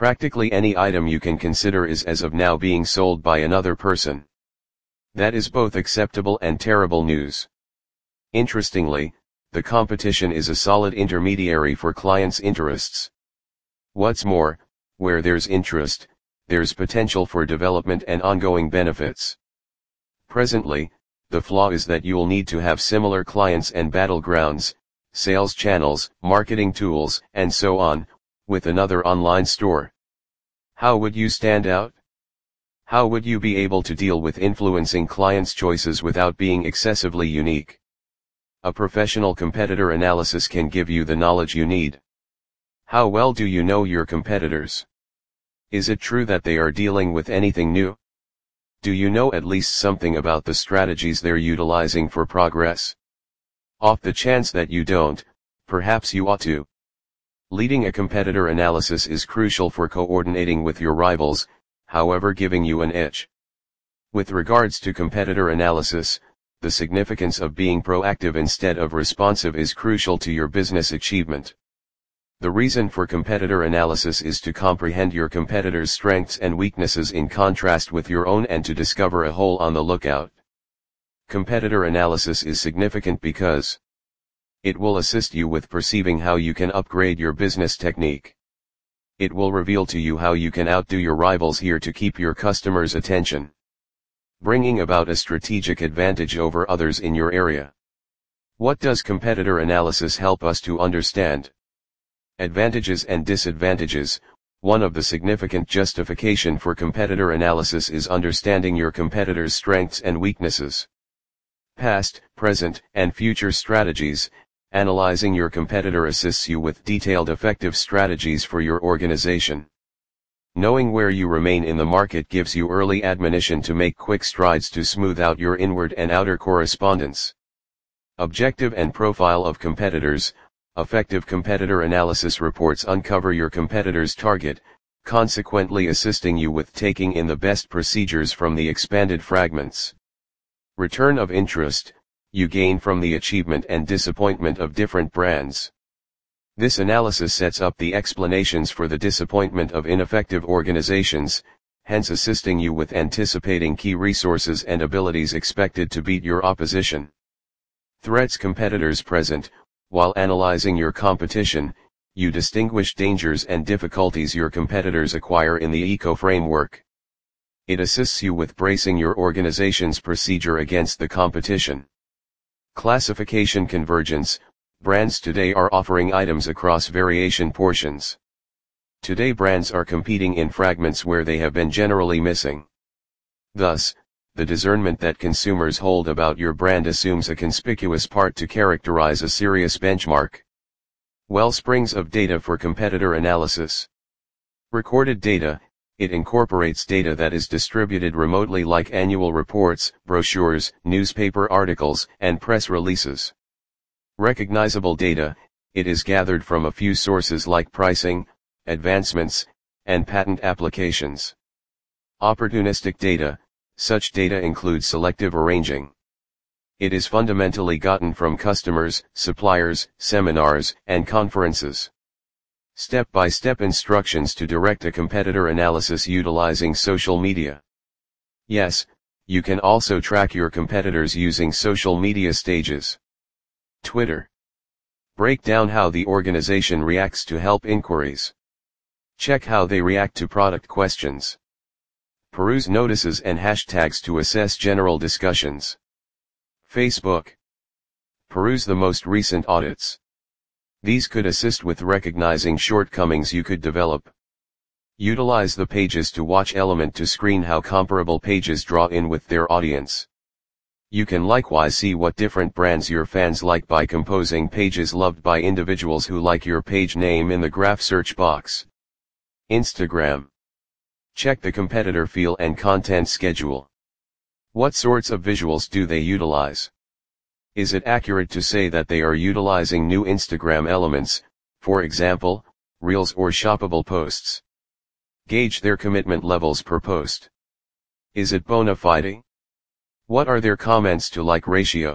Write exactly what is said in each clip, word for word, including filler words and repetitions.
Practically any item you can consider is as of now being sold by another person. That is both acceptable and terrible news. Interestingly, the competition is a solid intermediary for clients' interests. What's more, where there's interest, there's potential for development and ongoing benefits. Presently, the flaw is that you'll need to have similar clients and battlegrounds, sales channels, marketing tools, and so on, with another online store. How would you stand out? How would you be able to deal with influencing clients' choices without being excessively unique? A professional competitor analysis can give you the knowledge you need. How well do you know your competitors? Is it true that they are dealing with anything new? Do you know at least something about the strategies they're utilizing for progress? Off the chance that you don't, perhaps you ought to. Leading a competitor analysis is crucial for coordinating with your rivals, however giving you an edge. With regards to competitor analysis, the significance of being proactive instead of responsive is crucial to your business achievement. The reason for competitor analysis is to comprehend your competitors' strengths and weaknesses in contrast with your own and to discover a hole on the lookout. Competitor analysis is significant because it will assist you with perceiving how you can upgrade your business technique. It will reveal to you how you can outdo your rivals here to keep your customers' attention, bringing about a strategic advantage over others in your area. What does competitor analysis help us to understand? Advantages and disadvantages. One of the significant justification for competitor analysis is understanding your competitors' strengths and weaknesses. Past, present, and future strategies. Analyzing your competitor assists you with detailed effective strategies for your organization. Knowing where you remain in the market gives you early admonition to make quick strides to smooth out your inward and outer correspondence. Objective and profile of competitors. Effective competitor analysis reports uncover your competitor's target, consequently assisting you with taking in the best procedures from the expanded fragments. Return of interest. You gain from the achievement and disappointment of different brands. This analysis sets up the explanations for the disappointment of ineffective organizations, hence assisting you with anticipating key resources and abilities expected to beat your opposition. Threats competitors present. While analyzing your competition, you distinguish dangers and difficulties your competitors acquire in the eco framework. It assists you with bracing your organization's procedure against the competition. Classification convergence. Brands today are offering items across variation portions. Today brands are competing in fragments where they have been generally missing. Thus, the discernment that consumers hold about your brand assumes a conspicuous part to characterize a serious benchmark. Wellsprings of data for competitor analysis. Recorded data. It incorporates data that is distributed remotely like annual reports, brochures, newspaper articles, and press releases. Recognizable data. It is gathered from a few sources like pricing, advancements, and patent applications. Opportunistic data. Such data includes selective arranging. It is fundamentally gotten from customers, suppliers, seminars, and conferences. Step-by-step instructions to direct a competitor analysis utilizing social media. Yes, you can also track your competitors using social media stages. Twitter. Break down how the organization reacts to help inquiries. Check how they react to product questions. Peruse notices and hashtags to assess general discussions. Facebook. Peruse the most recent audits. These could assist with recognizing shortcomings you could develop. Utilize the pages to watch element to screen how comparable pages draw in with their audience. You can likewise see what different brands your fans like by composing pages loved by individuals who like your page name in the graph search box. Instagram. Check the competitor feel and content schedule. What sorts of visuals do they utilize? Is it accurate to say that they are utilizing new Instagram elements, for example, Reels or shoppable posts? Gauge their commitment levels per post. Is it bona fide? What are their comments to like ratio?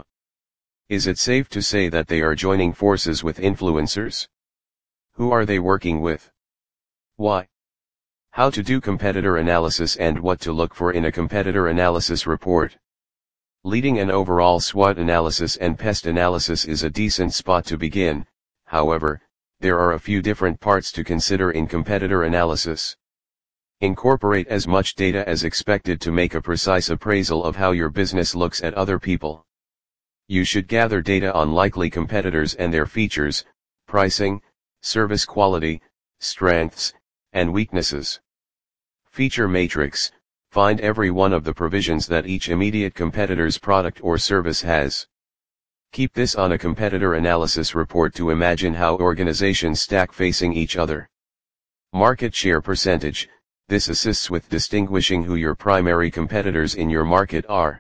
Is it safe to say that they are joining forces with influencers? Who are they working with? Why? How to do competitor analysis and what to look for in a competitor analysis report. Leading an overall SWOT analysis and pest analysis is a decent spot to begin. However, there are a few different parts to consider in competitor analysis. Incorporate as much data as expected to make a precise appraisal of how your business looks at other people. You should gather data on likely competitors and their features, pricing, service quality, strengths, and weaknesses. Feature matrix: find every one of the provisions that each immediate competitor's product or service has. Keep this on a competitor analysis report to imagine how organizations stack facing each other. Market share percentage: this assists with distinguishing who your primary competitors in your market are.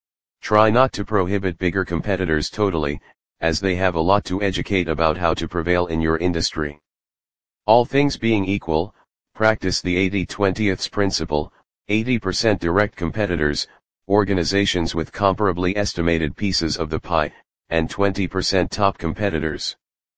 Try not to prohibit bigger competitors totally, as they have a lot to educate about how to prevail in your industry. All things being equal, practice the eighty twenty principle, eighty percent direct competitors, organizations with comparably estimated pieces of the pie, and twenty percent top competitors.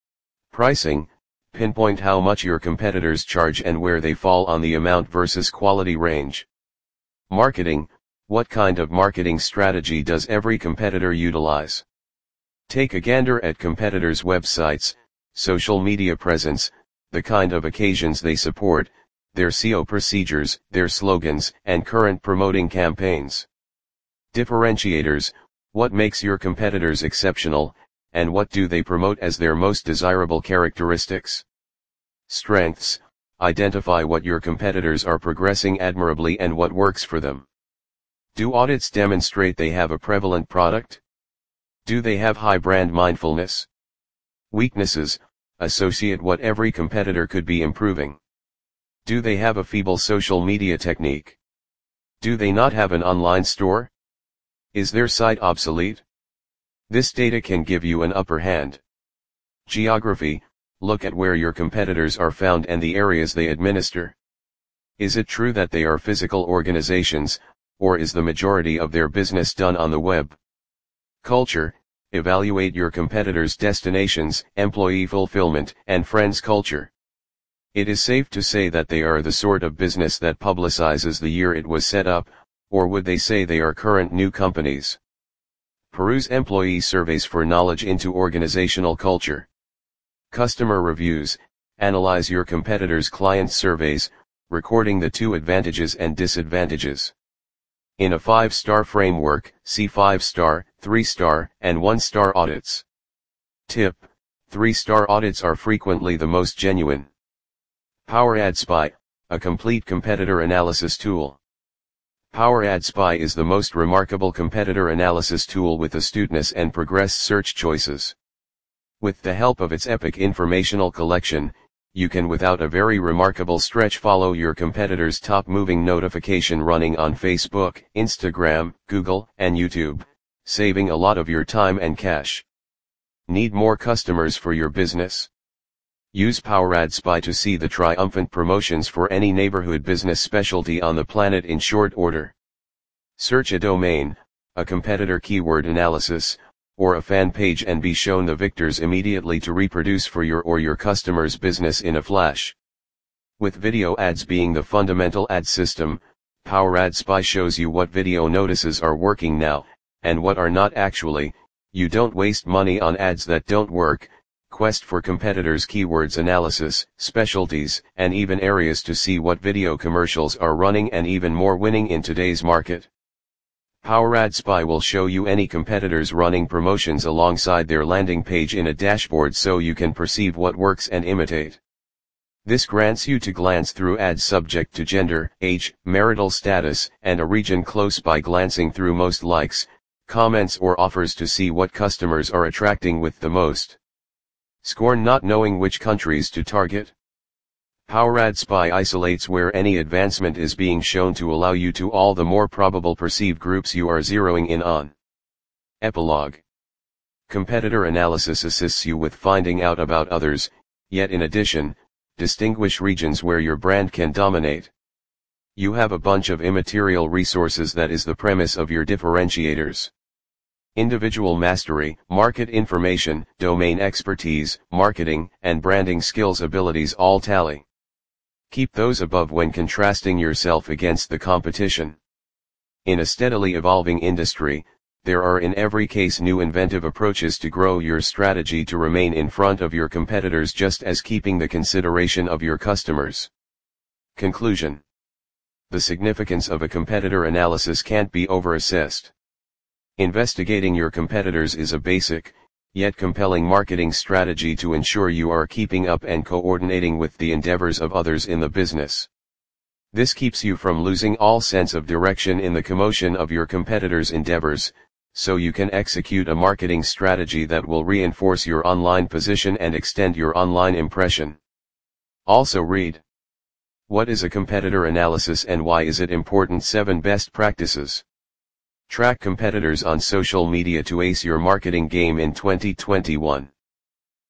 Pricing: pinpoint how much your competitors charge and where they fall on the amount versus quality range. Marketing: what kind of marketing strategy does every competitor utilize? Take a gander at competitors' websites, social media presence, the kind of occasions they support, their S E O procedures, their slogans, and current promoting campaigns. Differentiators: what makes your competitors exceptional, and what do they promote as their most desirable characteristics? Strengths: identify what your competitors are progressing admirably and what works for them. Do audits demonstrate they have a prevalent product? Do they have high brand mindfulness? Weaknesses: associate what every competitor could be improving. Do they have a feeble social media technique? Do they not have an online store? Is their site obsolete? This data can give you an upper hand. Geography: look at where your competitors are found and the areas they administer. Is it true that they are physical organizations, or is the majority of their business done on the web? Culture: evaluate your competitors' destinations, employee fulfillment, and friends culture. It is safe to say that they are the sort of business that publicizes the year it was set up, or would they say they are current new companies? Peruse employee surveys for knowledge into organizational culture. Customer reviews: analyze your competitors' client surveys, recording the two advantages and disadvantages. In a five-star framework, see five-star, three-star, and one-star audits. Tip: three-star audits are frequently the most genuine. PowerAdSpy, a complete competitor analysis tool. PowerAdSpy is the most remarkable competitor analysis tool with astuteness and progressed search choices. With the help of its epic informational collection, you can without a very remarkable stretch follow your competitors' top moving notification running on Facebook, Instagram, Google, and YouTube, saving a lot of your time and cash. Need more customers for your business? Use PowerAdSpy to see the triumphant promotions for any neighborhood business specialty on the planet in short order. Search a domain, a competitor keyword analysis, or a fan page and be shown the victors immediately to reproduce for your or your customer's business in a flash. With video ads being the fundamental ad system, PowerAdSpy shows you what video notices are working now, and what are not actually. You don't waste money on ads that don't work. Quest for competitors' keywords analysis, specialties, and even areas to see what video commercials are running and even more winning in today's market. PowerAdSpy will show you any competitors running promotions alongside their landing page in a dashboard so you can perceive what works and imitate. This grants you to glance through ads subject to gender, age, marital status, and a region close by, glancing through most likes, comments or offers to see what customers are attracting with the most. Scorn not knowing which countries to target? PowerAdSpy isolates where any advancement is being shown to allow you to all the more probable perceived groups you are zeroing in on. Epilogue: competitor analysis assists you with finding out about others, yet in addition, distinguish regions where your brand can dominate. You have a bunch of immaterial resources that is the premise of your differentiators. Individual mastery, market information, domain expertise, marketing, and branding skills abilities all tally. Keep those above when contrasting yourself against the competition. In a steadily evolving industry, there are in every case new inventive approaches to grow your strategy to remain in front of your competitors, just as keeping the consideration of your customers. Conclusion. The significance of a competitor analysis can't be overassessed. Investigating your competitors is a basic, yet compelling marketing strategy to ensure you are keeping up and coordinating with the endeavors of others in the business. This keeps you from losing all sense of direction in the commotion of your competitors' endeavors, so you can execute a marketing strategy that will reinforce your online position and extend your online impression. Also read: What is a competitor analysis and why is it important? seven Best Practices. Track competitors on social media to ace your marketing game in twenty twenty-one.